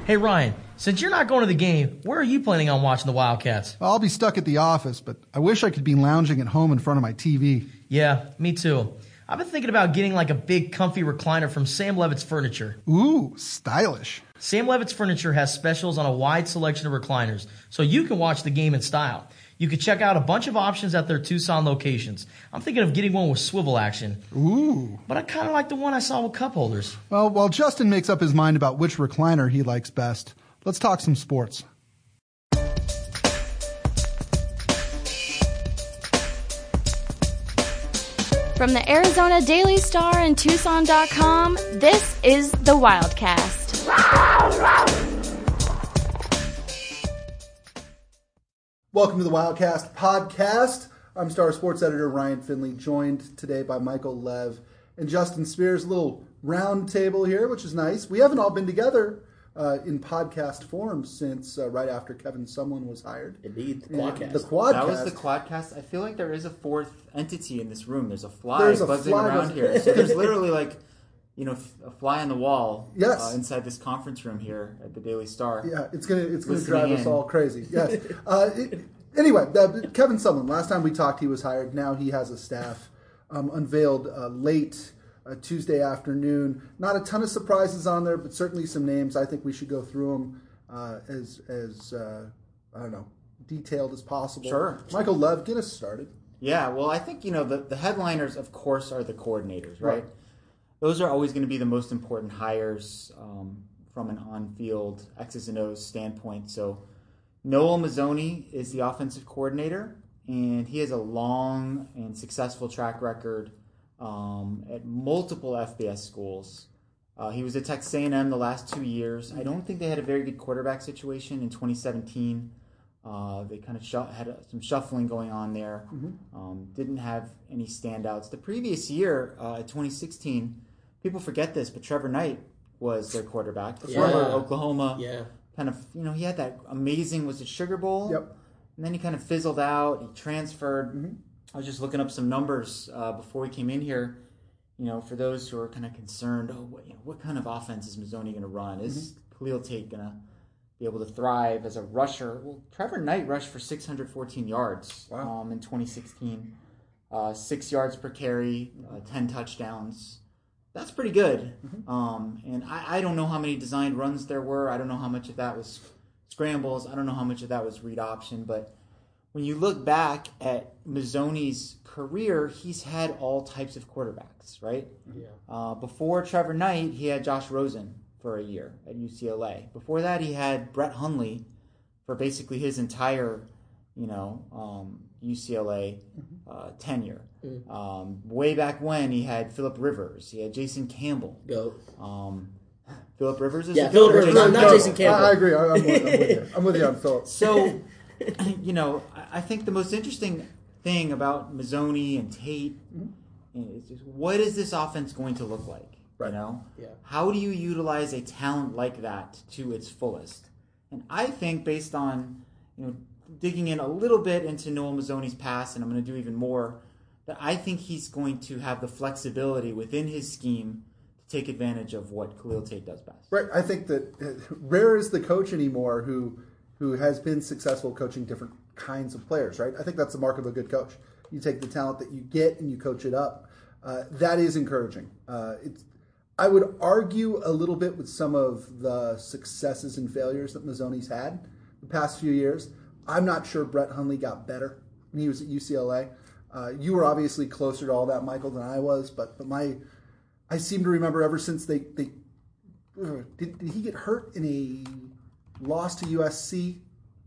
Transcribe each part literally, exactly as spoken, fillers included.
Hey, Ryan, since you're not going to the game, where are you planning on watching the Wildcats? I'll be stuck at the office, but I wish I could be lounging at home in front of my T V. Yeah, me too. I've been thinking about getting like a big comfy recliner from Sam Levitt's Furniture. Ooh, stylish. Sam Levitt's Furniture has specials on a wide selection of recliners, so you can watch the game in style. You can check out a bunch of options at their Tucson locations. I'm thinking of getting one with swivel action. Ooh. But I kind of like the one I saw with cup holders. Well, while Justin makes up his mind about which recliner he likes best, let's talk some sports. From the Arizona Daily Star and Tucson dot com, this is the Wildcast. Welcome to the Wildcast podcast. I'm Star Sports Editor Ryan Finley, joined today by Michael Lev and Justin Spears. A little round table here, which is nice. We haven't all been together uh, in podcast form since uh, right after Kevin Sumlin was hired. Indeed, the Quadcast. The Quadcast. That was the Quadcast. I feel like there is a fourth entity in this room. There's a fly There's a buzzing fly around buzz- here. So there's literally like, you know, a fly on the wall. Yes. Uh, inside this conference room here at the Daily Star. Yeah, it's gonna it's gonna Listening drive us in. all crazy. Yes. uh, it, anyway, uh, Kevin Sumlin. Last time we talked, he was hired. Now he has a staff. Um, unveiled uh, late uh, Tuesday afternoon. Not a ton of surprises on there, but certainly some names. I think we should go through them uh, as as uh, I don't know, detailed as possible. Sure. Michael Lev, get us started. Yeah, well, I think, you know, the, the headliners, of course, are the coordinators, right? Right. Those are always going to be the most important hires um, from an on-field X's and O's standpoint. So Noel Mazzoni is the offensive coordinator, and he has a long and successful track record um, at multiple F B S schools. Uh, he was at Texas A and M the last two years. I don't think they had a very good quarterback situation in twenty seventeen. Uh, they kind of sh- had a, some shuffling going on there. Mm-hmm. Um, didn't have any standouts. The previous year, uh, twenty sixteen, people forget this, but Trevor Knight was their quarterback. The Yeah. former Oklahoma, Yeah. kind of, you know, he had that amazing, was it Sugar Bowl? Yep. And then he kind of fizzled out. He transferred. Mm-hmm. I was just looking up some numbers uh, before we came in here. You know, for those who are kind of concerned, oh, what, you know, what kind of offense is Mazzoni going to run? Is Mm-hmm. Khalil Tate going to be able to thrive as a rusher? Well, Trevor Knight rushed for six hundred fourteen yards Wow. um, in twenty sixteen. Uh, six yards per carry, uh, ten touchdowns. That's pretty good. Mm-hmm. Um, and I, I don't know how many designed runs there were. I don't know how much of that was scrambles. I don't know how much of that was read option. But when you look back at Mazzoni's career, he's had all types of quarterbacks, right? Yeah. Uh, before Trevor Knight, he had Josh Rosen for a year at U C L A. Before that, he had Brett Hundley for basically his entire, you know, um, U C L A uh, tenure. Mm. Um, way back when, he had Phillip Rivers. He had Jason Campbell. Go. Um, Phillip Rivers is Yeah, a Phillip goat. Rivers, no, not Jason I, Campbell. I agree. I, I'm, with, I'm with you. I'm with you on Phillips. So, you know, I- I think the most interesting thing about Mazzoni and Tate is just what is this offense going to look like? Right. You know, Yeah. how do you utilize a talent like that to its fullest? And I think based on, you know, digging in a little bit into Noel Mazzoni's past, and I'm going to do even more, that I think he's going to have the flexibility within his scheme to take advantage of what Khalil Tate does best. Right. I think that uh, rare is the coach anymore who who has been successful coaching different kinds of players, right? I think that's the mark of a good coach. You take the talent that you get and you coach it up. Uh, that is encouraging. Uh, it's, I would argue a little bit with some of the successes and failures that Mazzoni's had the past few years. I'm not sure Brett Hundley got better when he was at U C L A. Uh, you were obviously closer to all that, Michael, than I was, but but my I seem to remember ever since they they uh, did, did he get hurt in a loss to U S C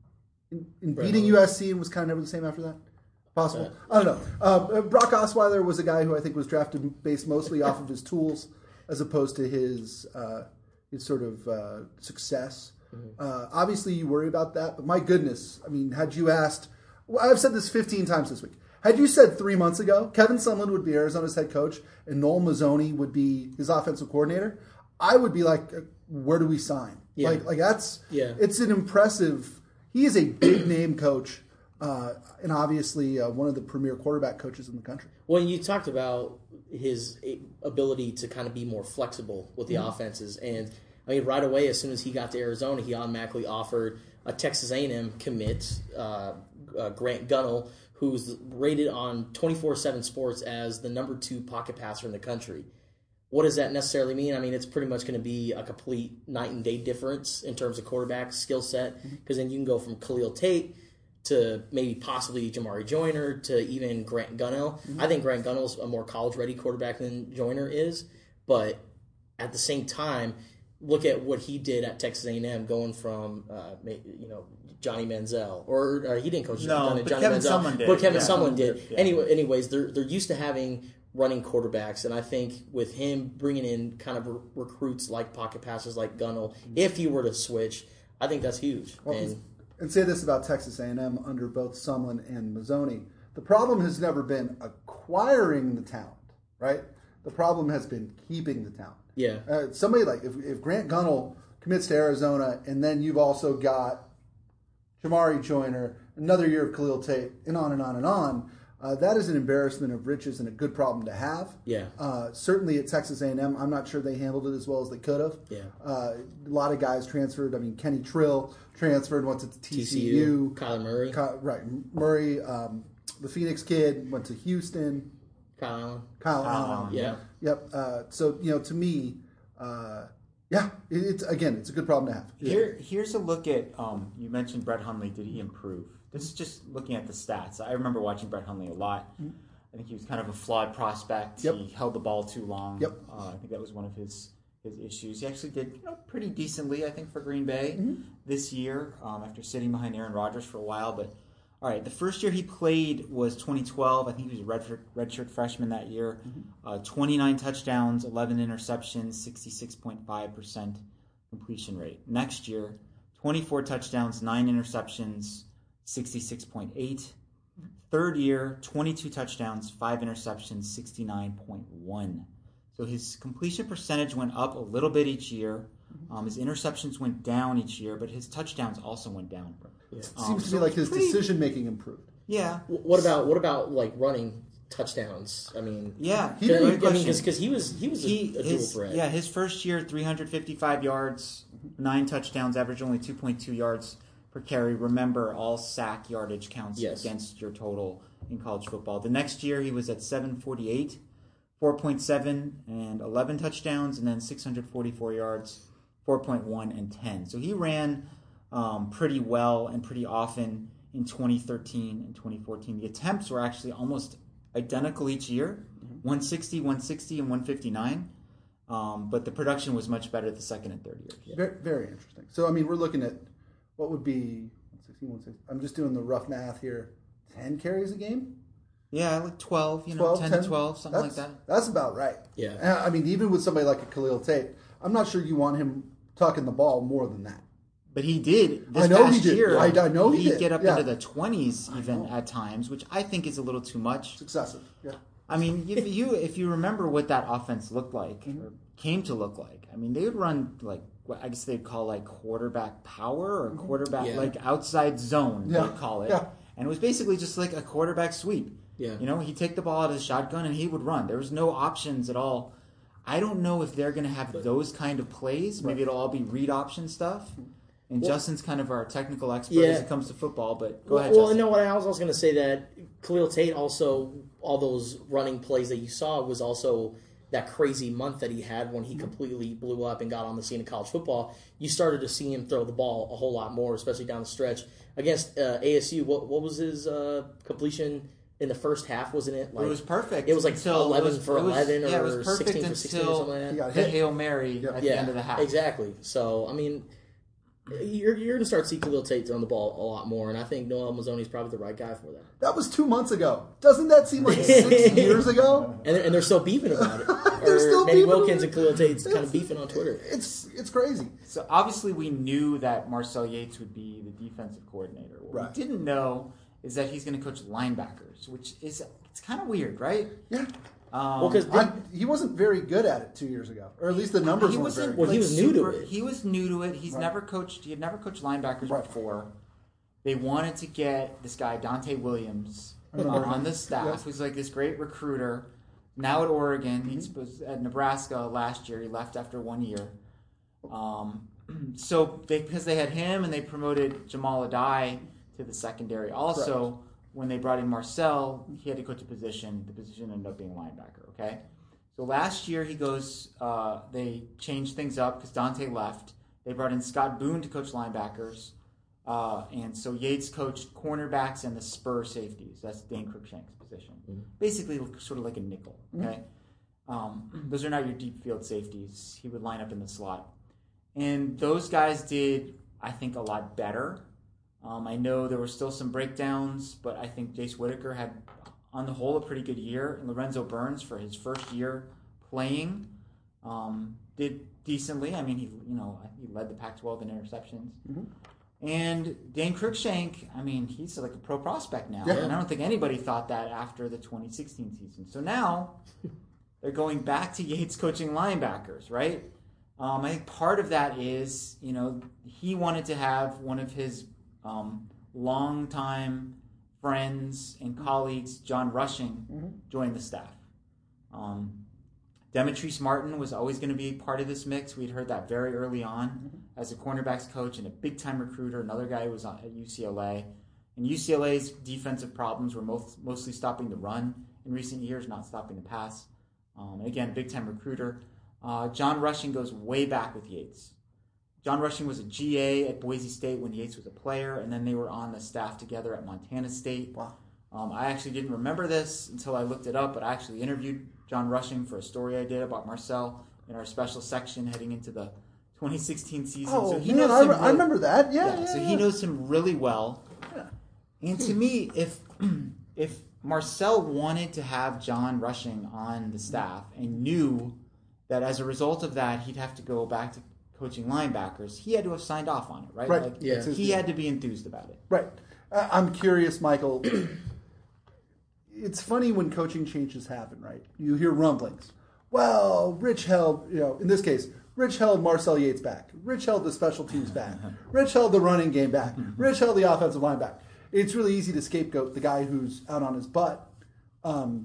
in, in beating U S C and was kind of never the same after that? Possible. I don't know. Uh, Brock Osweiler was a guy who I think was drafted based mostly off of his tools as opposed to his uh, his sort of uh, success. Mm-hmm. Uh, obviously, you worry about that, but my goodness, I mean, had you asked, well, I've said this fifteen times this week. Had you said three months ago, Kevin Sumlin would be Arizona's head coach and Noel Mazzoni would be his offensive coordinator, I would be like, where do we sign? Yeah. Like, like that's, Yeah. it's an impressive, he is a big name coach uh, and obviously uh, one of the premier quarterback coaches in the country. Well, you talked about his ability to kind of be more flexible with the Mm-hmm. offenses, and I mean, right away, as soon as he got to Arizona, he automatically offered a Texas A and M commit, uh, uh, Grant Gunnell, who's rated on twenty-four seven Sports as the number two pocket passer in the country. What does that necessarily mean? I mean, it's pretty much going to be a complete night and day difference in terms of quarterback skill set, because then you can go from Khalil Tate to maybe possibly Jamari Joyner to even Grant Gunnell. Mm-hmm. I think Grant Gunnell's a more college-ready quarterback than Joyner is, but at the same time, look at what he did at Texas A and M, going from uh, you know Johnny Manziel, or, or he didn't coach no, Johnny, but Johnny Kevin Manziel, Sumlin did. but Kevin yeah. Sumlin did. Yeah. Anyway, anyways, they're they're used to having running quarterbacks, and I think with him bringing in kind of re- recruits like pocket passers like Gunnell, if he were to switch, I think that's huge. Well, and and say this about Texas A and M under both Sumlin and Mazzoni. The problem has never been acquiring the talent, right? The problem has been keeping the talent. yeah, Uh, somebody like, if, if Grant Gunnell commits to Arizona, and then you've also got Jamari Joyner, another year of Khalil Tate, and on and on and on, uh, that is an embarrassment of riches and a good problem to have. yeah, Uh, certainly at Texas A and M, I'm not sure they handled it as well as they could have. yeah. Uh, a lot of guys transferred. I mean, Kenny Trill transferred, went to T T C C U. U, Kyler Murray, Ky- right, Murray, um, the Phoenix kid, went to Houston. Kyle Allen. Kyle Kyle Allen. Allen, Yeah. Yep. Uh, so, you know, to me, uh, yeah, it, it's, again, it's a good problem to have. Here, here's a look at, um, you mentioned Brett Hundley. Did he improve? This is just looking at the stats. I remember watching Brett Hundley a lot. Mm-hmm. I think he was kind of a flawed prospect. Yep. He held the ball too long. Yep. Uh, I think that was one of his his issues. He actually did you know, pretty decently, I think, for Green Bay Mm-hmm. this year um, after sitting behind Aaron Rodgers for a while. But, all right, the first year he played was twenty twelve. I think he was a redshirt, redshirt freshman that year. Mm-hmm. Uh, twenty-nine touchdowns, eleven interceptions, sixty-six point five percent completion rate. Next year, twenty-four touchdowns, nine interceptions, sixty-six point eight. Third year, twenty-two touchdowns, five interceptions, sixty-nine point one. So his completion percentage went up a little bit each year. Um, his interceptions went down each year, but his touchdowns also went down. Yeah. It Um, seems to so me like it's his pretty- decision making improved. Yeah. W- What about what about like running touchdowns? I mean, Yeah. He I didn't- mean, Great question. because he was he was a, He, a dual his, threat. yeah, his first year, three hundred fifty-five yards, nine touchdowns, average only two point two yards per carry. Remember, all sack yardage counts Yes. against your total in college football. The next year, he was at seven forty-eight, four point seven, and eleven touchdowns, and then six hundred forty-four yards, four point one, and ten. So he ran um, pretty well and pretty often in twenty thirteen and twenty fourteen. The attempts were actually almost identical each year, one sixty, one sixty, and one fifty-nine. Um, but the production was much better the second and third years. Very, very interesting. So, I mean, we're looking at what would be one sixteen, one sixty. I'm just doing the rough math here. ten carries a game? Yeah, like twelve, you know, twelve, ten, ten to twelve, something that's, like that. That's about right. Yeah. Uh, I mean, even with somebody like a Khalil Tate, I'm not sure you want him tucking the ball more than that. But he did this I know past he did. year. I- I know he he'd did. get up Yeah. into the twenties even at times, which I think is a little too much. It's excessive. Yeah. I mean, if you if you remember what that offense looked like Mm-hmm. or came to look like, I mean, they would run like what I guess they'd call like quarterback power or quarterback Yeah. like outside zone. Mm-hmm. Yeah. They'd call it, Yeah. and it was basically just like a quarterback sweep. Yeah. You know, he'd take the ball out of the shotgun and he would run. There was no options at all. I don't know if they're going to have those kind of plays. Maybe it'll all be read option stuff. And Well- Justin's kind of our technical expert Yeah. as it comes to football, but go Well, ahead, well Justin. no, what I was also going to say that Khalil Tate also, all those running plays that you saw was also that crazy month that he had when he completely blew up and got on the scene of college football. You started to see him throw the ball a whole lot more, especially down the stretch. Against uh, A S U, what, what was his uh, completion in the first half, wasn't it? Like, it was perfect. It was like until eleven it was, for it was- eleven yeah, it or was perfect sixteen for sixteen or until something like He that. got the hit. Hail Mary Yeah. at the Yeah, end of the half. exactly. So, I mean, you're, you're going to start seeing Khalil Tate throwing the ball a lot more, and I think Noel Mazzoni is probably the right guy for that. That was two months ago. Doesn't that seem like six years ago? And they're, and they're still beefing about it. They're Or still Manny beefing Wilkins about and it. Khalil Tate's kind of beefing on Twitter. It's it's crazy. So obviously we knew that Marcel Yates would be the defensive coordinator. What Right. we didn't know is that he's going to coach linebackers, which is it's kind of weird, right? Yeah. Um, Well, 'cause I, he wasn't very good at it two years ago, or at least the numbers he weren't wasn't. very Well, good. he like, was new to super- it. He was new to it. He's Right. never coached. He had never coached linebackers Right. before. They wanted to get this guy Dante Williams I uh, remember on him. the staff. Yep. Who's like this great recruiter. Now at Oregon, Mm-hmm. he's was at Nebraska last year. He left after one year, Um, so they, because they had him and they promoted Jamal Adai to the secondary. Also, Correct. when they brought in Marcel, he had to coach a position. The position ended up being linebacker. Okay, so last year he goes. Uh, they changed things up because Dante left. They brought in Scott Boone to coach linebackers, uh, and so Yates coached cornerbacks and the spur safeties. That's Dane Cruikshank's position, mm-hmm. basically sort of like a nickel. Okay, mm-hmm. um, those are not your deep field safeties. He would line up in the slot. And those guys did, I think, a lot better. Um, I know there were still some breakdowns, but I think Jace Whitaker had, on the whole, a pretty good year. And Lorenzo Burns, for his first year playing, um, did decently. I mean, he you know he led the Pac twelve in interceptions. Mm-hmm. And Dane Cruikshank, I mean, he's like a pro prospect now. Yeah. And I don't think anybody thought that after the twenty sixteen season. So now they're going back to Yates coaching linebackers, right? Um, I think part of that is, you know, he wanted to have one of his um, longtime friends and colleagues, John Rushing, mm-hmm. join the staff. Um, Demetrice Martin was always going to be part of this mix. We'd heard that very early on mm-hmm. as a cornerbacks coach and a big-time recruiter. Another guy who was at U C L A. And U C L A's defensive problems were most, mostly stopping the run in recent years, not stopping the pass. Um, and again, big-time recruiter. Uh, John Rushing goes way back with Yates. John Rushing was a G A at Boise State when Yates was a player, and then they were on the staff together at Montana State. Wow. Um, I actually didn't remember this until I looked it up, but I actually interviewed John Rushing for a story I did about Marcel in our special section heading into the twenty sixteen season. Oh, so he man, knows I, him re- really, I remember that. Yeah, yeah, yeah So yeah. he knows him really well. Yeah. And to me, if if Marcel wanted to have John Rushing on the staff and knew that as a result of that, he'd have to go back to coaching linebackers, he had to have signed off on it, right? Right. Like, yeah. He had to be enthused about it. Right. Uh, I'm curious, Michael. It's funny when coaching changes happen, right? You hear rumblings. Well, Rich held, you know, in this case, Rich held Marcel Yates back. Rich held the special teams back. Rich held the running game back. Rich held the offensive line back. It's really easy to scapegoat the guy who's out on his butt um,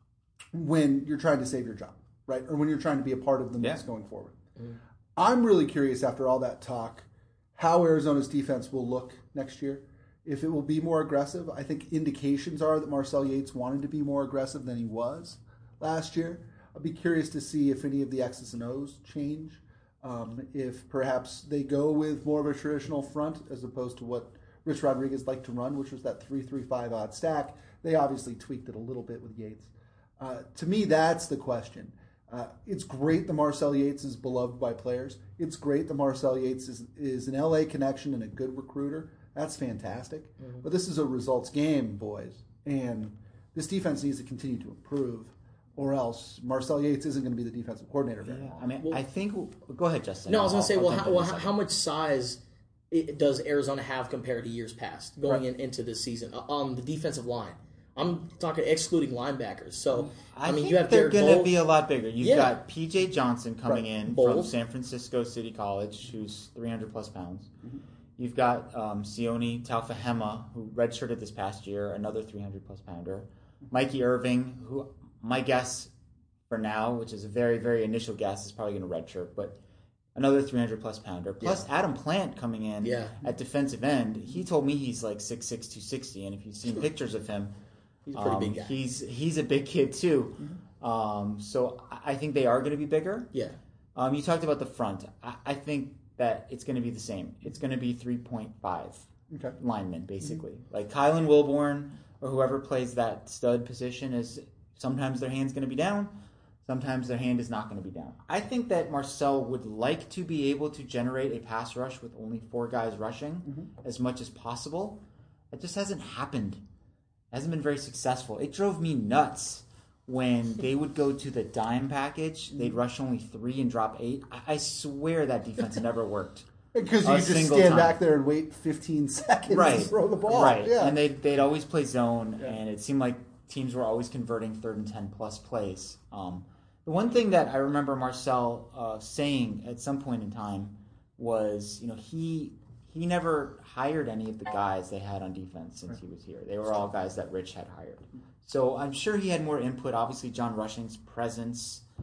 when you're trying to save your job. Right, or when you're trying to be a part of the mix yeah. going forward. Mm. I'm really curious after all that talk how Arizona's defense will look next year. If it will be more aggressive, I think indications are that Marcel Yates wanted to be more aggressive than he was last year. I'll be curious to see if any of the X's and O's change. Um, if perhaps they go with more of a traditional front as opposed to what Rich Rodriguez liked to run, which was that three three five odd stack. They obviously tweaked it a little bit with Yates. Uh, to me, that's the question. Uh, it's great that Marcel Yates is beloved by players. It's great that Marcel Yates is, is an L A connection and a good recruiter. That's fantastic. Mm-hmm. But this is a results game, boys. And this defense needs to continue to improve, or else Marcel Yates isn't going to be the defensive coordinator very yeah, long. I mean, well, I think... Go ahead, Justin. No, I was going to say, I'll, well, I'll how, well how, how much size it, does Arizona have compared to years past going right. in, into this season on the defensive line? I'm talking excluding linebackers. So, I, I mean, think you have they're going to be a lot bigger. You've yeah. got P J Johnson coming right. in Bold. from San Francisco City College, who's three hundred plus pounds. Mm-hmm. You've got um, Sione Taufahema, who redshirted this past year, another three hundred plus pounder. Mikey Irving, who my guess for now, which is a very, very initial guess, is probably going to redshirt, but another three hundred plus pounder. Plus yeah. Adam Plant coming in yeah. at defensive end. He told me he's like six six, two sixty, and if you've seen pictures of him, he's a pretty um, big guy. He's he's a big kid too. Mm-hmm. Um, so I think they are going to be bigger. Yeah. Um, you talked about the front. I, I think that it's going to be the same. It's going to be three point five okay. linemen, basically. Mm-hmm. Like Kylan Wilborn or whoever plays that stud position is sometimes their hand's going to be down. Sometimes their hand is not going to be down. I think that Marcel would like to be able to generate a pass rush with only four guys rushing mm-hmm. as much as possible. It just hasn't happened. It hasn't been very successful. It drove me nuts when they would go to the dime package. They'd rush only three and drop eight. I, I swear that defense never worked. Because you just stand time. back there and wait fifteen seconds right. to throw the ball. Right. Yeah. And they'd, they'd always play zone, yeah. and it seemed like teams were always converting third and ten plus plays. Um, the one thing that I remember Marcel uh, saying at some point in time was, you know, he he never hired any of the guys they had on defense since he was here. They were all guys that Rich had hired. So I'm sure he had more input. Obviously, John Rushing's presence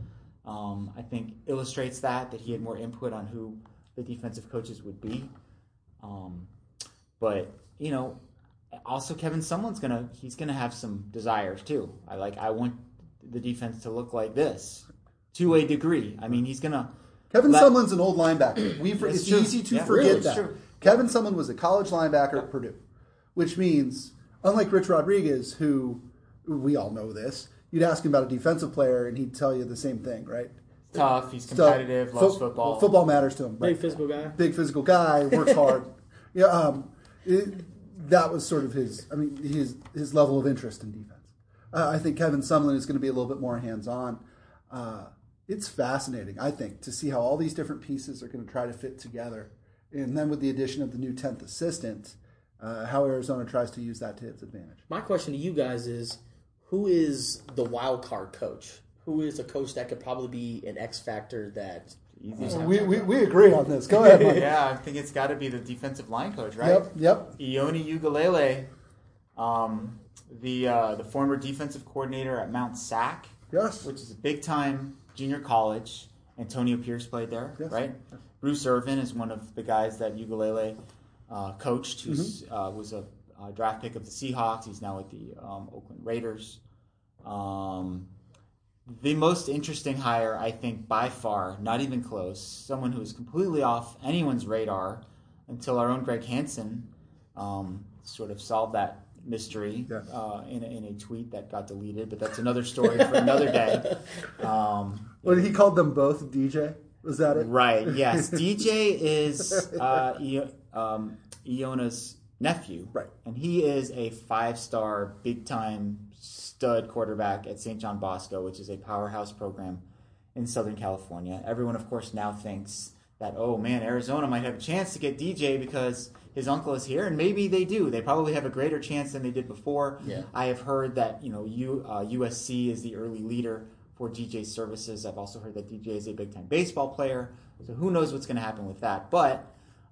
um, I think illustrates that, that he had more input on who the defensive coaches would be. Um, but, you know, also Kevin Sumlin's going to, he's going to have some desires too. I like, I want the defense to look like this to a degree. I mean, he's going to. Kevin let, Sumlin's an old linebacker. We, it's true. easy to yeah, forget really, that. true. Kevin Sumlin was a college linebacker at Purdue, which means, unlike Rich Rodriguez, who we all know this, you'd ask him about a defensive player and he'd tell you the same thing, right? Tough, he's competitive, so, loves fo- football. Football matters to him. Big right? physical guy. Big physical guy, works hard. yeah, um, it, that was sort of his, I mean, his his level of interest in defense. Uh, I think Kevin Sumlin is going to be a little bit more hands-on. Uh, it's fascinating, I think, to see how all these different pieces are going to try to fit together. And then with the addition of the new tenth assistant, uh, how Arizona tries to use that to its advantage. My question to you guys is, who is the wild card coach? Who is a coach that could probably be an X factor that... We, we we agree on this. Go ahead, Mike. Yeah, I think it's got to be the defensive line coach, right? Yep, yep. Ioni Ugalele, um, the uh, the former defensive coordinator at Mount Sac, Yes. which is a big-time junior college. Antonio Pierce played there, Yes. right? Yes. Bruce Irvin is one of the guys that Ugalele uh, coached, who mm-hmm. uh, was a, a draft pick of the Seahawks. He's now with the um, Oakland Raiders. Um, the most interesting hire, I think, by far, not even close, someone who is completely off anyone's radar until our own Greg Hansen um, sort of solved that mystery yes. uh, in, a, in a tweet that got deleted, but that's another story for another day. Um, What did he call them both? D J? Was that it? Right, yes. D J is uh, I- um, Iona's nephew. Right. And he is a five-star, big-time stud quarterback at Saint John Bosco, which is a powerhouse program in Southern California. Everyone, of course, now thinks that, oh, man, Arizona might have a chance to get D J because his uncle is here, and maybe they do. They probably have a greater chance than they did before. Yeah. I have heard that, you know, U, uh, U S C is the early leader for D J's services. I've also heard that D J is a big-time baseball player, so who knows what's going to happen with that. But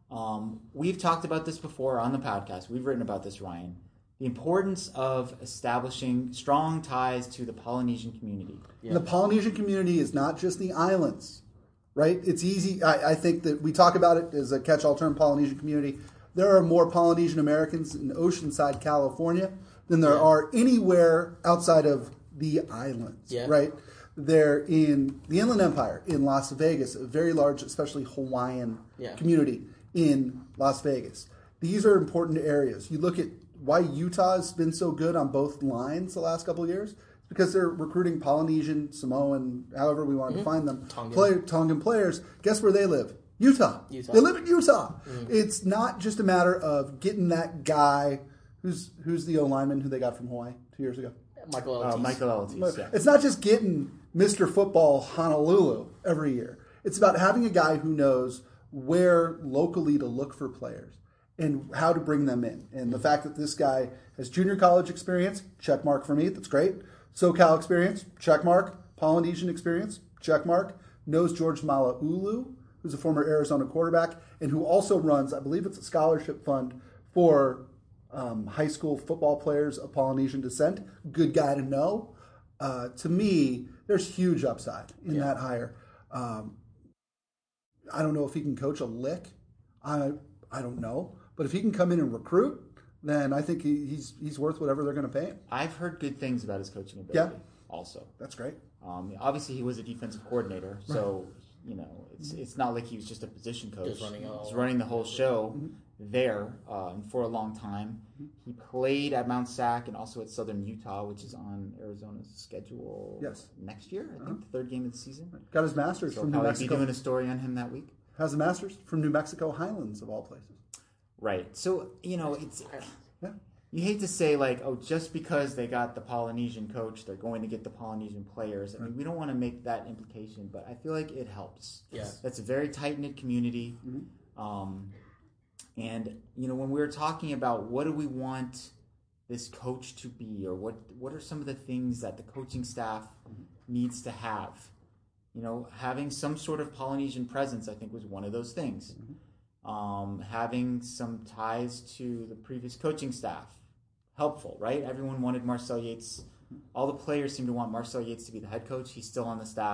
um, we've talked about this before on the podcast. We've written about this, Ryan. The importance of establishing strong ties to the Polynesian community. Yeah. The Polynesian community is not just the islands, right? It's easy. I, I think that we talk about it as a catch-all term, Polynesian community. There are more Polynesian Americans in Oceanside, California, than there yeah. are anywhere outside of the islands, yeah. right? They're in the Inland Empire, in Las Vegas, a very large, especially Hawaiian yeah. community in Las Vegas. These are important areas. You look at why Utah has been so good on both lines the last couple of years. It's because they're recruiting Polynesian, Samoan, however we want mm-hmm. to define them, Tongan. Play, Tongan players. Guess where they live? Utah. Utah. They live in Utah. Mm-hmm. It's not just a matter of getting that guy who's who's the O lineman who they got from Hawaii two years ago. Michael Eltis. Uh, Michael Eltis, yeah. It's not just getting Mister Football Honolulu every year. It's about having a guy who knows where locally to look for players and how to bring them in. And the fact that this guy has junior college experience, check mark for me, that's great. SoCal experience, check mark. Polynesian experience, check mark. Knows George Mala'ulu, who's a former Arizona quarterback, and who also runs, I believe it's a scholarship fund for um, high school football players of Polynesian descent. Good guy to know. Uh, to me, there's huge upside in yeah. that hire. Um, I don't know if he can coach a lick. I I don't know. But if he can come in and recruit, then I think he, he's he's worth whatever they're going to pay him. I've heard good things about his coaching ability yeah. also. That's great. Um, obviously, he was a defensive coordinator, so right. you know it's it's not like he was just a position coach. Just running he was all, running the whole show mm-hmm. there uh, for a long time. Mm-hmm. He played at Mount Sac and also at Southern Utah, which is on Arizona's schedule yes. next year. I uh-huh. think the third game of the season. Got his master's so from I'll New probably Mexico. be doing a story on him that week. Has a master's from New Mexico Highlands, of all places. Right. So, you know, it's yeah. you hate to say, like, oh, just because they got the Polynesian coach, they're going to get the Polynesian players. I mean, we don't want to make that implication, but I feel like it helps. Yeah. That's a very tight-knit community. Mm-hmm. Um, and, you know, when we were talking about what do we want this coach to be, or what what are some of the things that the coaching staff mm-hmm. needs to have, you know, having some sort of Polynesian presence, I think, was one of those things. Mm-hmm. Um, having some ties to the previous coaching staff, helpful, right? Everyone wanted Marcel Yates. All the players seem to want Marcel Yates to be the head coach. He's still on the staff.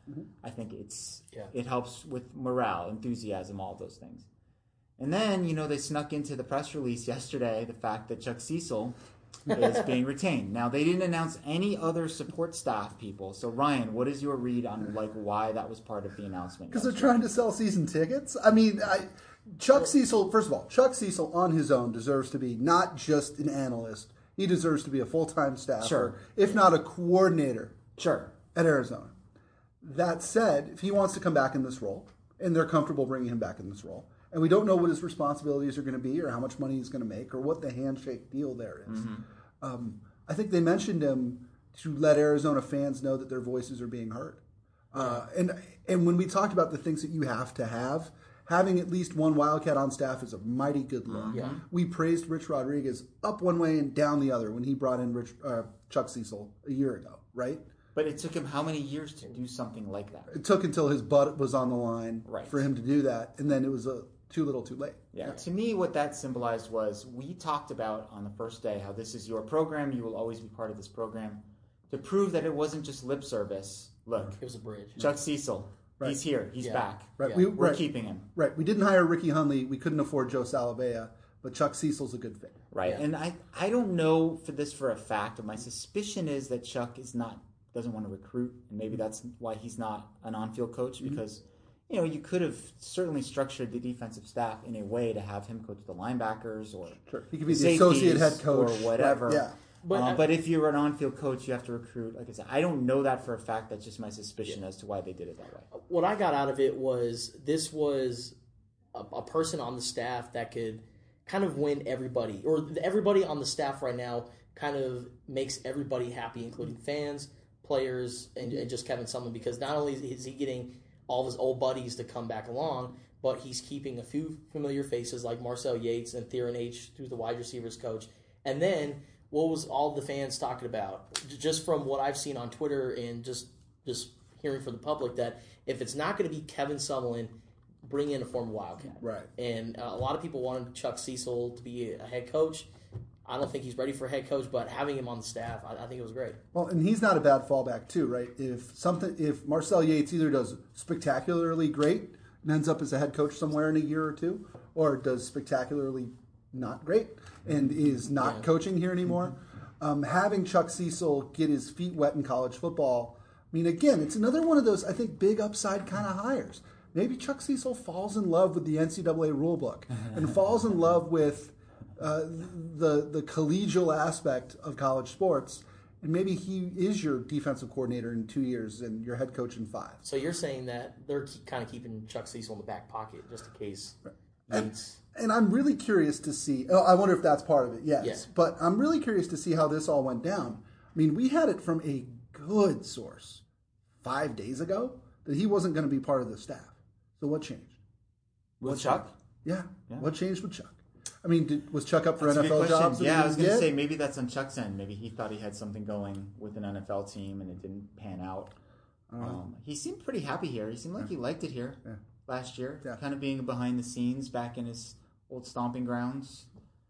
Mm-hmm. I think it's yeah. it helps with morale, enthusiasm, all those things. And then, you know, they snuck into the press release yesterday the fact that Chuck Cecil is being retained. Now, they didn't announce any other support staff people. So, Ryan, what is your read on like why that was part of the announcement? Because they're trying to sell season tickets. I mean, I, Chuck Cecil, first of all, Chuck Cecil on his own deserves to be not just an analyst. He deserves to be a full-time staffer, Sure. if not a coordinator Sure. at Arizona. That said, if he wants to come back in this role, and they're comfortable bringing him back in this role, and we don't know what his responsibilities are going to be or how much money he's going to make or what the handshake deal there is. Mm-hmm. Um, I think they mentioned him to let Arizona fans know that their voices are being heard. Uh, and and when we talked about the things that you have to have, having at least one Wildcat on staff is a mighty good look. Yeah. We praised Rich Rodriguez up one way and down the other when he brought in Rich, uh, Chuck Cecil a year ago, right? But it took him how many years to do something like that? It took until his butt was on the line Right. for him to do that, and then it was a too little too late. Yeah. To me, what that symbolized was we talked about on the first day how this is your program, you will always be part of this program, to prove that it wasn't just lip service. Look, It was a bridge. Chuck Cecil, Right. he's here, he's Yeah. back. Right. Yeah. We, We're right. keeping him. Right. We didn't hire Ricky Hunley. We couldn't afford Joe Salavea, but Chuck Cecil's a good fit. Right. Yeah. And I, I don't know for this for a fact, but my suspicion is that Chuck is not doesn't want to recruit, and maybe that's why he's not an on-field coach, because you know, you could have certainly structured the defensive staff in a way to have him coach the linebackers or Sure. He could be the safeties associate head coach or whatever. Right. Yeah. But But, I- but if you're an on-field coach, you have to recruit. Like I said, I don't know that for a fact. That's just my suspicion as to why they did it that way. What I got out of it was this was a, a person on the staff that could kind of win everybody, or everybody on the staff right now kind of makes everybody happy, including fans, players, and, and just Kevin Sumlin, because not only is he getting all of his old buddies to come back along, but he's keeping a few familiar faces like Marcel Yates and Theron H., who's the wide receivers coach. And then what was all the fans talking about? Just from what I've seen on Twitter and just just hearing from the public, that if it's not going to be Kevin Sumlin, bring in a former Wildcat. Right. And uh, a lot of people wanted Chuck Cecil to be a head coach. I don't think he's ready for a head coach, but having him on the staff, I, I think it was great. Well, and he's not a bad fallback too, right? If something, if Marcel Yates either does spectacularly great and ends up as a head coach somewhere in a year or two, or does spectacularly not great and is not Yeah. coaching here anymore, um, having Chuck Cecil get his feet wet in college football, I mean, again, it's another one of those, I think, big upside kind of hires. Maybe Chuck Cecil falls in love with the N C double A rulebook and falls in love with uh, the the collegial aspect of college sports, and maybe he is your defensive coordinator in two years and your head coach in five. So you're saying that they're keep, kind of keeping Chuck Cecil in the back pocket just in case And, Yates. and I'm really curious to see. Oh, I wonder if that's part of it. Yes, Yeah. but I'm really curious to see how this all went down. I mean, we had it from a good source five days ago that he wasn't going to be part of the staff. So what changed? With What Chuck? Yeah. Yeah. What changed with Chuck? I mean, did, was Chuck up for That's a N F L good question. jobs? that Yeah, he I was didn't going to get? say maybe that's on Chuck's end. Maybe he thought he had something going with an N F L team and it didn't pan out. Um, he seemed pretty happy here. He seemed like he liked it here Yeah. last year, Yeah. kind of being behind the scenes back in his old stomping grounds.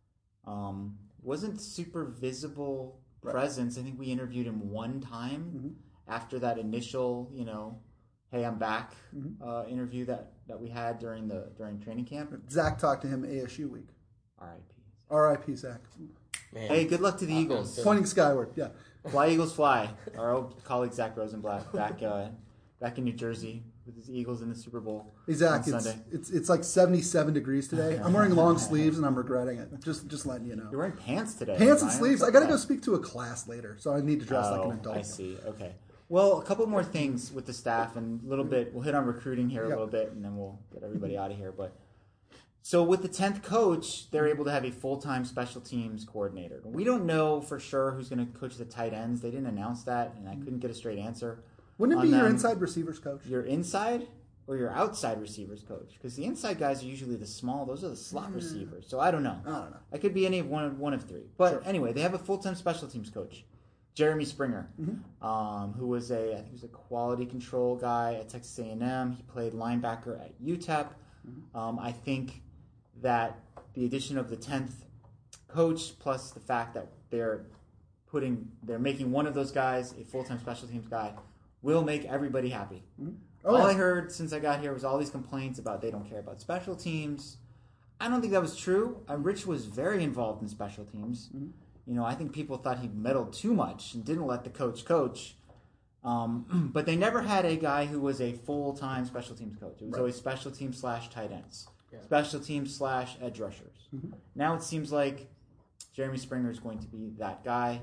Um, wasn't super visible Right. presence. I think we interviewed him one time Mhm. after that initial, you know, "Hey, I'm back" Mhm. uh, interview that, that we had during the during training camp. Zach talked to him A S U week. R I P R I P Zach. Man. Hey, good luck to the Uh, Eagles. uh, Pointing skyward. Yeah. Fly Eagles fly. Our old colleague Zach Rosenblatt back uh, back in New Jersey with his Eagles in the Super Bowl Hey, Zach, on it's, Sunday. it's it's like seventy-seven degrees today. I'm wearing long sleeves and I'm regretting it. Just just letting you know. You're wearing pants today. Pants and Ryan. sleeves. What's I got to up go with speak to a class later, so I need to dress that? like an Oh, adult. I see. Okay. Well, a couple more things with the staff and a little bit. We'll hit on recruiting here a Yeah. little bit, and then we'll get everybody out of here. But so with the tenth coach, they're able to have a full-time special teams coordinator. We don't know for sure who's going to coach the tight ends. They didn't announce that, and I couldn't get a straight answer. Wouldn't it on be your them. inside receivers coach? Your inside or your outside receivers coach? Because the inside guys are usually the small; those are the slot receivers. So I don't know. I don't know. I could be any of one of one of three. But Sure. anyway, they have a full time special teams coach, Jeremy Springer, Mm-hmm. um, who was a I think he was a quality control guy at Texas A and M. He played linebacker at U T E P. Mm-hmm. Um, I think that the addition of the tenth coach plus the fact that they're putting they're making one of those guys a full time special teams guy will make everybody happy. Mm-hmm. Oh, all yeah. I heard since I got here was all these complaints about they don't care about special teams. I don't think that was true. Uh, Rich was very involved in special teams. Mm-hmm. You know, I think people thought he meddled too much and didn't let the coach coach. Um, but they never had a guy who was a full-time special teams coach. It was Right. always special teams slash tight ends, Yeah. special teams slash edge rushers. Mm-hmm. Now it seems like Jeremy Springer is going to be that guy.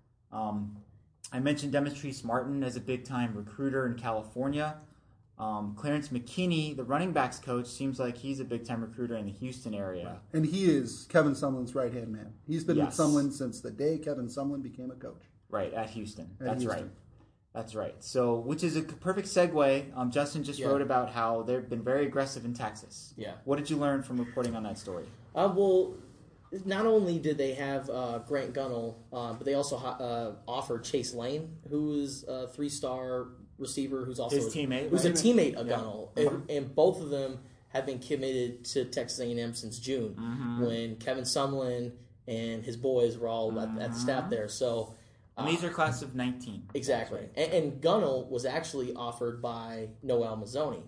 Um, I mentioned Demetrius Martin as a big-time recruiter in California. Um, Clarence McKinney, the running backs coach, seems like he's a big-time recruiter in the Houston area. And he is Kevin Sumlin's right-hand man. He's been Yes. with Sumlin since the day Kevin Sumlin became a coach. Right, at Houston. At That's Houston. right. That's right. So, which is a perfect segue. Um, Justin just Yeah. wrote about how they've been very aggressive in Texas. Yeah. What did you learn from reporting on that story? Uh, well, not only did they have uh, Grant Gunnell, uh, but they also uh, offered Chase Lane, who is a three-star receiver, who's also His teammate, who's right? a teammate of Yeah. Gunnell, and, and both of them have been committed to Texas A and M since June, Mm-hmm. when Kevin Sumlin and his boys were all at, at the staff there. So. And these are class of nineteen. Exactly. And, and Gunnell was actually offered by Noel Mazzoni.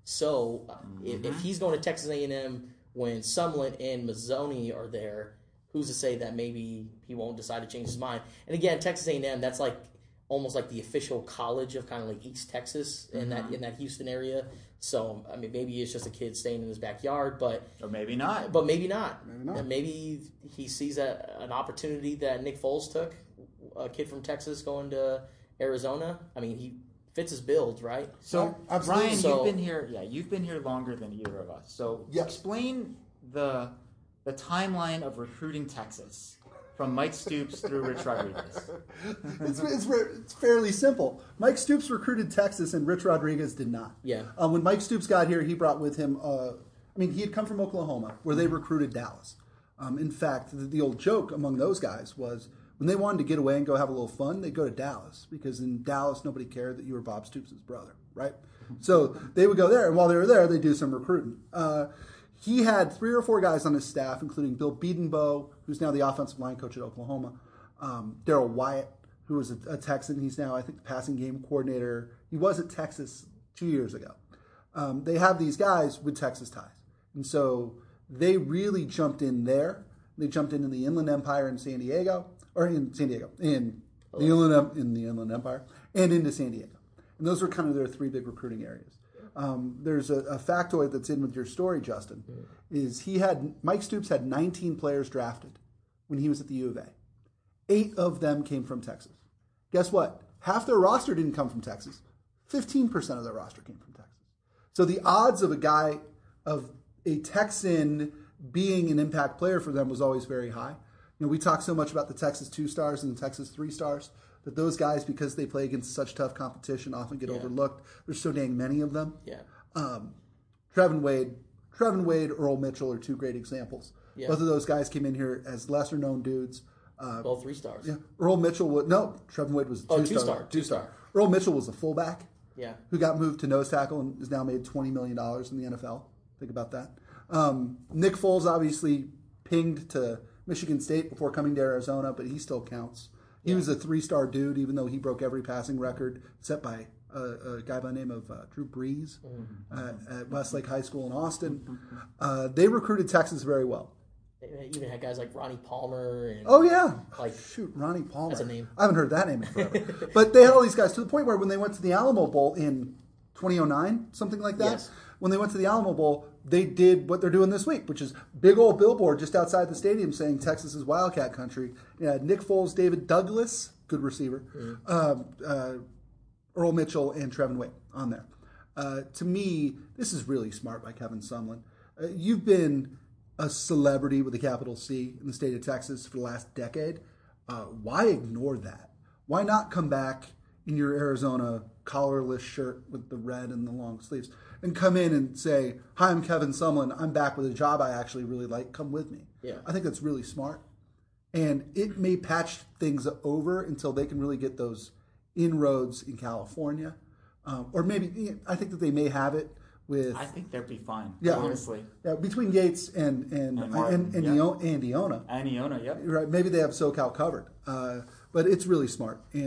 So uh, if, if he's going to Texas A and M when Sumlin and Mazzoni are there, who's to say that maybe he won't decide to change his mind? And again, Texas A and M, that's like almost like the official college of kind of like East Texas in that in that Houston area. So I mean, maybe it's just a kid staying in his backyard, but Or maybe not. but maybe not. Maybe not. And maybe he sees a, an opportunity that Nick Foles took, a kid from Texas going to Arizona. I mean, he fits his build, right? So, Absolutely. Brian, So- you've been here. Yeah, you've been here longer than either of us. So, Yep. explain the the timeline of recruiting Texas from Mike Stoops through Rich Rodriguez. it's, it's, it's fairly simple. Mike Stoops recruited Texas, and Rich Rodriguez did not. Yeah. Uh, when Mike Stoops got here, he brought with him. Uh, I mean, he had come from Oklahoma, where they recruited Dallas. Um, in fact, the, the old joke among those guys was when they wanted to get away and go have a little fun, they'd go to Dallas, because in Dallas nobody cared that you were Bob Stoops' brother, right? So they would go there, and while they were there, they'd do some recruiting. Uh, He had three or four guys on his staff, including Bill Biedenbow, who's now the offensive line coach at Oklahoma, um, Darrell Wyatt, who was a, a Texan. He's now, I think, the passing game coordinator. He was at Texas two years ago. Um, they have these guys with Texas ties. And so they really jumped in there. They jumped in in the Inland Empire in San Diego, or in San Diego, in the Inland, in the Inland Empire, and into San Diego. And those were kind of their three big recruiting areas. Um, there's a, a factoid that's in with your story, Justin, is he had, Mike Stoops had nineteen players drafted when he was at the U of A. Eight of them came from Texas. Guess what? Half their roster didn't come from Texas. fifteen percent of their roster came from Texas. So the odds of a guy, of a Texan being an impact player for them was always very high. You know, we talk so much about the Texas two stars and the Texas three stars, that those guys, because they play against such tough competition, often get Yeah. overlooked. There's so dang many of them. Yeah. Um, Trevin Wade, Trevin Wade, Earl Mitchell are two great examples. Yeah. Both of those guys came in here as lesser known dudes. Uh, Both three stars. yeah, Earl Mitchell was no. Trevin Wade was a Oh, two-star. two-star, two-star. Earl Mitchell was a fullback Yeah. who got moved to nose tackle and has now made twenty million dollars in the N F L. Think about that. Um, Nick Foles obviously pinged to Michigan State before coming to Arizona, but he still counts. He Yeah. was a three-star dude, even though he broke every passing record set by a, a guy by the name of uh, Drew Brees Mm-hmm. uh, at Westlake High School in Austin. Uh, they recruited Texas very well. They even had guys like Ronnie Palmer and Oh yeah, Like- shoot, Ronnie Palmer. That's a name. I haven't heard that name in forever. But they had all these guys to the point where when they went to the Alamo Bowl in twenty oh nine, something like that. Yes. When they went to the Alamo Bowl, they did what they're doing this week, which is big old billboard just outside the stadium saying Texas is Wildcat country. Yeah, Nick Foles, David Douglas, good receiver, um, uh, Earl Mitchell, and Trevin Wade on there. Uh, to me, this is really smart by Kevin Sumlin. Uh, you've been a celebrity with a capital C in the state of Texas for the last decade. Uh, why ignore that? Why not come back in your Arizona collarless shirt with the red and the long sleeves and come in and say, "Hi, I'm Kevin Sumlin. I'm back with a job I actually really like. Come with me." Yeah. I think that's really smart. And it may patch things over until they can really get those inroads in California. Um, or maybe, I think that they may have it with... I think they'd be fine. Yeah. honestly. Yeah, between Gates and and And and, Martin, and, yeah. Io- and Iona. And Iona, yep. Right, maybe they have SoCal covered. Uh, but it's really smart. And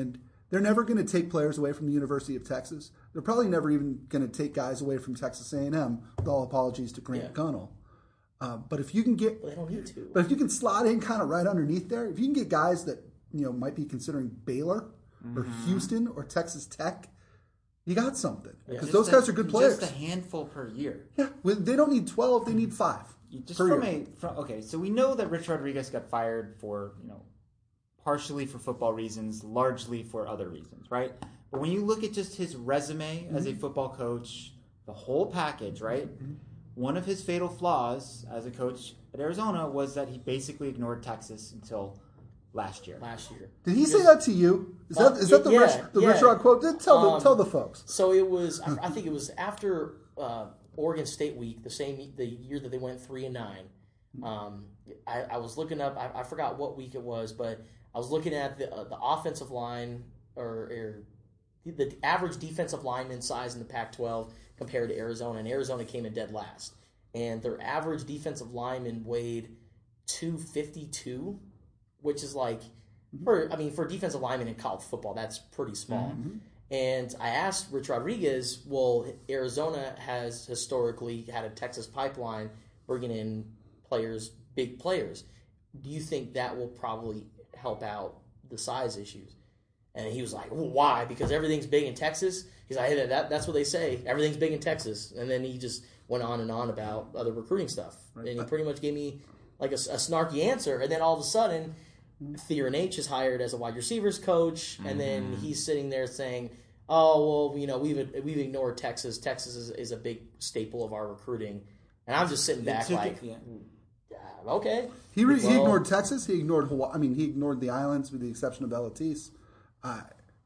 They're never going to take players away from the University of Texas. They're probably never even going to take guys away from Texas A and M, with all apologies to Grant Yeah. Gunnell. Uh, but if you can get, Well, they don't need to. but if you can slot in kind of right underneath there, if you can get guys that you know might be considering Baylor or Houston or Texas Tech, you got something because Just those a- guys are good players. Just a handful per year. Yeah, well, they don't need twelve; they need five. Just per from year. a from, okay, so we know that Rich Rodriguez got fired for you know partially for football reasons, largely for other reasons, right? But when you look at just his resume as a football coach, the whole package, right? One of his fatal flaws as a coach at Arizona was that he basically ignored Texas until last year. Last year. Did he say that to you? Is that Uh, is that the yeah, Rich the yeah. Rich Rod quote? Tell the Um, tell the folks. So it was. I, I think it was after uh, Oregon State week, the same the year that they went three and nine. Um, I, I was looking up. I, I forgot what week it was, but I was looking at the uh, the offensive line or, or the average defensive lineman size in the Pac twelve compared to Arizona, and Arizona came in dead last. And their average defensive lineman weighed two fifty-two, which is like, for I mean, for a defensive lineman in college football, that's pretty small. Mm-hmm. And I asked Rich Rodriguez, well, Arizona has historically had a Texas pipeline bringing in players, big players. Do you think that will probably help out the size issues? And he was like, well, why? Because everything's big in Texas? He's like, hey, that, that's what they say. Everything's big in Texas. And then he just went on and on about other recruiting stuff. Right. And he pretty much gave me like a, a snarky answer. And then all of a sudden, Theron H is hired as a wide receivers coach. And then he's sitting there saying, oh, well, you know, we've we've ignored Texas. Texas is, is a big staple of our recruiting. And I'm just sitting back took like, it- yeah. yeah, okay. He, re- he Well- ignored Texas. He ignored Hawaii. I mean, he ignored the islands with the exception of Elatis. Uh,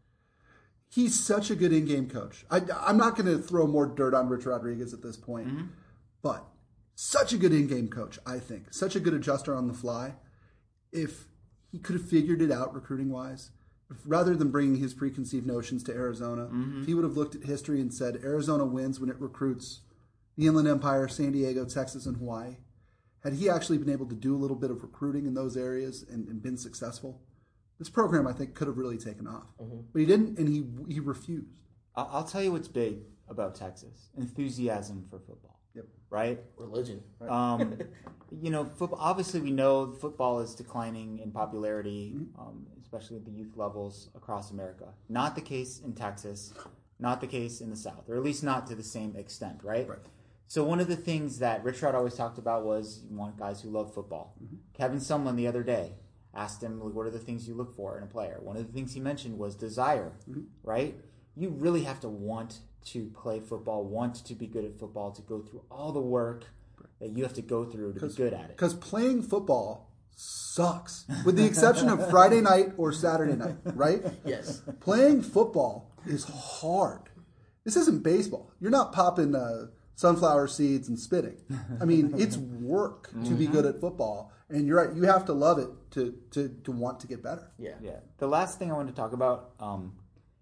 he's such a good in-game coach. I, I'm not going to throw more dirt on Rich Rodriguez at this point, but such a good in-game coach, I think. Such a good adjuster on the fly. If he could have figured it out recruiting-wise, if, rather than bringing his preconceived notions to Arizona, if he would have looked at history and said, Arizona wins when it recruits the Inland Empire, San Diego, Texas, and Hawaii, had he actually been able to do a little bit of recruiting in those areas and, and been successful, this program, I think, could have really taken off. Mm-hmm. But he didn't, and he he refused. I'll, I'll tell you what's big about Texas: enthusiasm for football. Yep. Right. Religion. Um, you know, football, obviously we know football is declining in popularity, um, especially at the youth levels across America. Not the case in Texas, not the case in the South, or at least not to the same extent, right? Right. So one of the things that Rich Rod always talked about was you want guys who love football. Kevin Sumlin the other day asked him, like, what are the things you look for in a player? One of the things he mentioned was desire, right? You really have to want to play football, want to be good at football, to go through all the work that you have to go through to be good at it. Because playing football sucks, with the exception of Friday night or Saturday night, right? Yes. Playing football is hard. This isn't baseball. You're not popping uh, sunflower seeds and spitting. I mean, it's work to be good at football. And you're right, you have to love it to, to, to want to get better. Yeah. Yeah. The last thing I wanted to talk about um,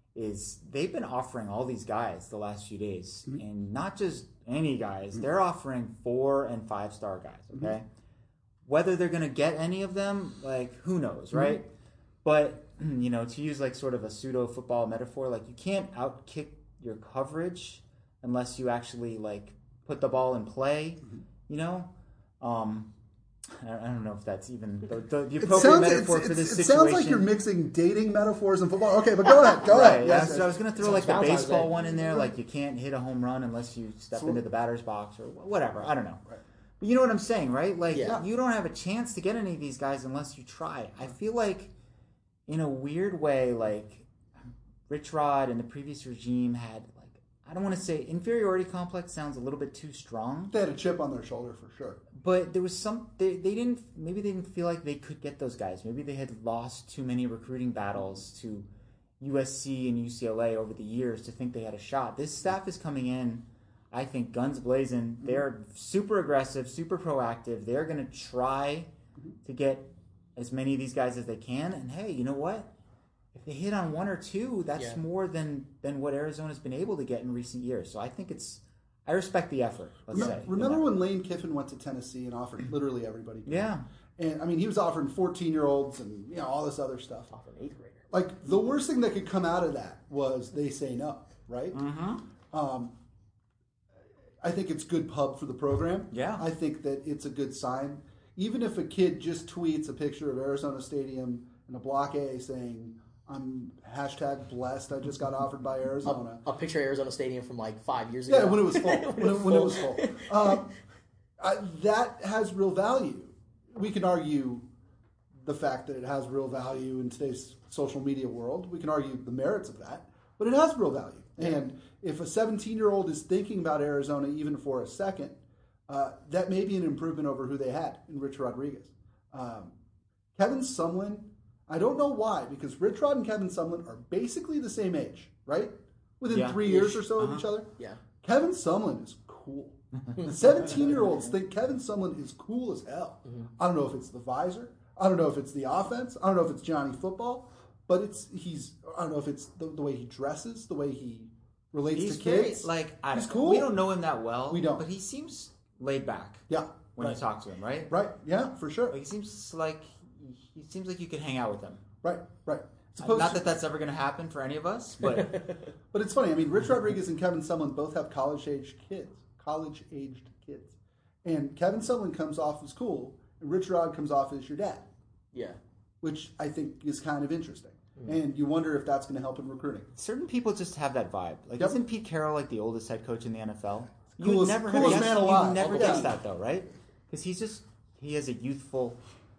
is they've been offering all these guys the last few days, and not just any guys. They're offering four and five star guys. Okay, whether they're going to get any of them, like who knows, right? But you know, to use like sort of a pseudo football metaphor, like you can't outkick your coverage unless you actually like put the ball in play. You know. Um, I don't know if that's even the, the, the It appropriate sounds, metaphor it's, for this it's, it situation. sounds like you're mixing dating metaphors and football. Okay, but go ahead. Go Right, ahead. yeah, Yes, so yes. I was going to throw Sounds like the Valentine's baseball Day. one in there, like you can't hit a home run unless you step So- into the batter's box or whatever. I don't know. But you know what I'm saying, right? Like Yeah. you don't have a chance to get any of these guys unless you try. I feel like, in a weird way, like Rich Rod and the previous regime had like I don't want to say inferiority complex sounds a little bit too strong. They had a chip on their shoulder for sure. But there was some they, they didn't maybe they didn't feel like they could get those guys. Maybe they had lost too many recruiting battles to U S C and U C L A over the years to think they had a shot. This staff is coming in, I think, guns blazing. They're super aggressive, super proactive. They're going to try to get as many of these guys as they can. And hey, you know what? If they hit on one or two, that's Yeah. more than than what Arizona's been able to get in recent years. So I think it's I respect the effort. Let's Remember, say. remember when Lane Kiffin went to Tennessee and offered literally everybody? Yeah. And I mean, he was offering fourteen-year-olds and you know all this other stuff. Off an eighth grader. Like, the worst thing that could come out of that was they say no, right? Mm-hmm. Um, I think it's good pub for the program. Yeah. I think that it's a good sign. Even if a kid just tweets a picture of Arizona Stadium in a Block A saying, I'm hashtag blessed, I just got offered by Arizona. A, a picture of Arizona Stadium from like five years ago. Yeah, when it was full. when, it, when it was full. Um, I, that has real value. We can argue the fact that it has real value in today's social media world. We can argue the merits of that, but it has real value. And if a seventeen-year-old is thinking about Arizona even for a second, uh, that may be an improvement over who they had in Rich Rodriguez. Um, Kevin Sumlin, I don't know why, because Rich Rod and Kevin Sumlin are basically the same age, right? Within Yeah. three years or so Uh-huh. of each other. Yeah. Kevin Sumlin is cool. The seventeen-year-olds think Kevin Sumlin is cool as hell. Mm-hmm. I don't know if it's the visor. I don't know if it's the offense. I don't know if it's Johnny Football. But it's he's. I don't know if it's the, the way he dresses, the way he relates He's to very, kids. like, I He's don't, cool. We don't know him that well. We don't. But he seems laid back yeah, when right. you talk to him, right? Right. Yeah, for sure. Like, he seems like he seems like you could hang out with him. Right. Right. Not that that's ever going to happen for any of us, but But it's funny. I mean, Rich Rodriguez and Kevin Sumlin both have college-aged kids. College-aged kids. And Kevin Sumlin comes off as cool, and Rich Rod comes off as your dad, Yeah. which I think is kind of interesting. And you wonder if that's going to help in recruiting. certain people just have that vibe. Like, Yep. isn't Pete Carroll like the oldest head coach in the N F L? You Coolest- would never coolest guess, man you alive. would never Yeah. guess that though, right? Because he's just he has a youthful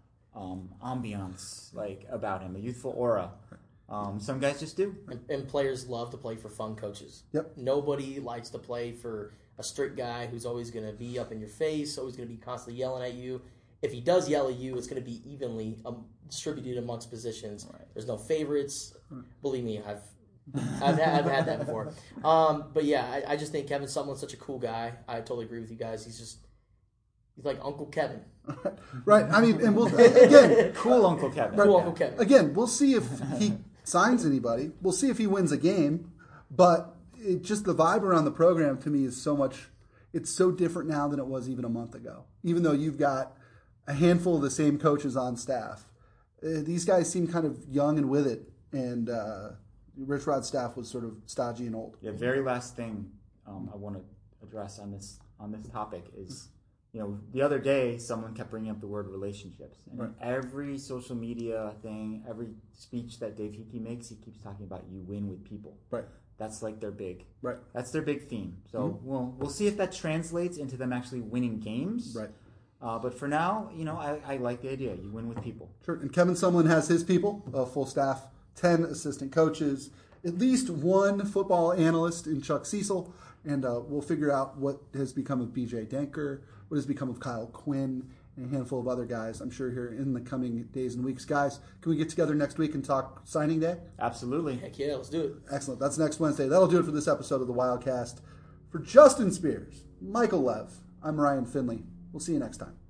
um, ambiance like about him, a youthful aura. Um, some guys just do. And, and players love to play for fun coaches. Yep. Nobody likes to play for a strict guy who's always going to be up in your face, always going to be constantly yelling at you. If he does yell at you, it's going to be evenly um, distributed amongst positions. Right. There's no favorites. Believe me, I've I've, had, I've had that before. Um, but yeah, I, I just think Kevin Sumlin's such a cool guy. I totally agree with you guys. He's just he's like Uncle Kevin. Right. I mean, and we'll, again, Cool Uncle Kevin. Cool Yeah. Uncle Kevin. Again, we'll see if he signs anybody. We'll see if he wins a game. But it just the vibe around the program to me is so much. It's so different now than it was even a month ago. Even though you've got a handful of the same coaches on staff, uh, these guys seem kind of young and with it. And uh, Rich Rod's staff was sort of stodgy and old. The very last thing um, I want to address on this on this topic is, you know, the other day someone kept bringing up the word relationships, and Right. in every social media thing, every speech that Dave Hickey makes, he keeps talking about you win with people. Right. That's like their big. Right. That's their big theme. So Mm-hmm. we'll we'll see if that translates into them actually winning games. Right. Uh, but for now, you know, I, I like the idea. You win with people. Sure. And Kevin Sumlin has his people, a full staff, ten assistant coaches, at least one football analyst in Chuck Cecil, and uh, we'll figure out what has become of B J Denker, what has become of Kyle Quinn, and a handful of other guys, I'm sure, here in the coming days and weeks. Guys, can we get together next week and talk signing day? Absolutely. Heck yeah, let's do it. Excellent. That's next Wednesday. That'll do it for this episode of the Wildcast. For Justin Spears, Michael Lev, I'm Ryan Finley. We'll see you next time.